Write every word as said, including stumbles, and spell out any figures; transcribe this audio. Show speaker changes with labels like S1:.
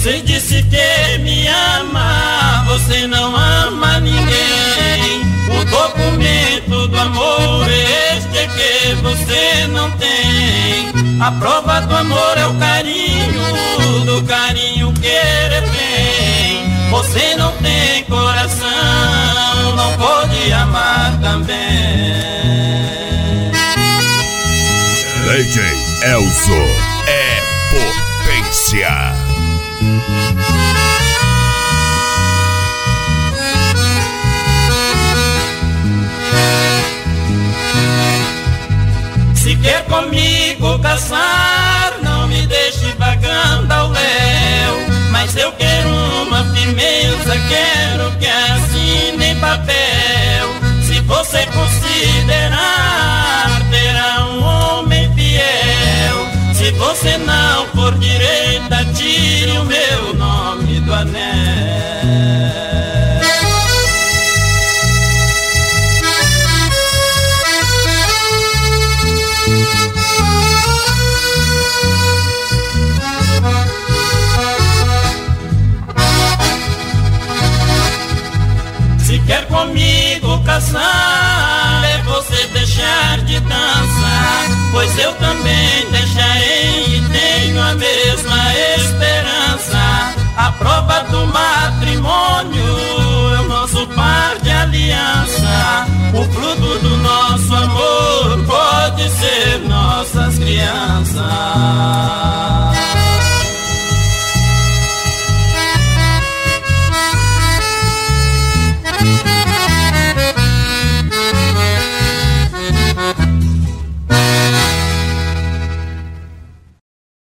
S1: Você disse que me ama, você não ama ninguém. O documento do amor este é que você não tem. A prova do amor é o carinho, do carinho querer bem. Você não tem coração, não pode amar também.
S2: D J Elzo é potência.
S1: Se quer comigo casar, não me deixe vagando ao léu. Mas eu quero uma firmeza, quero que assine em papel. Se você considerar, terá um homem fiel. Se você não for direita, tire o meu nome do anel. Se quer comigo casar, é você deixar de dançar, pois eu também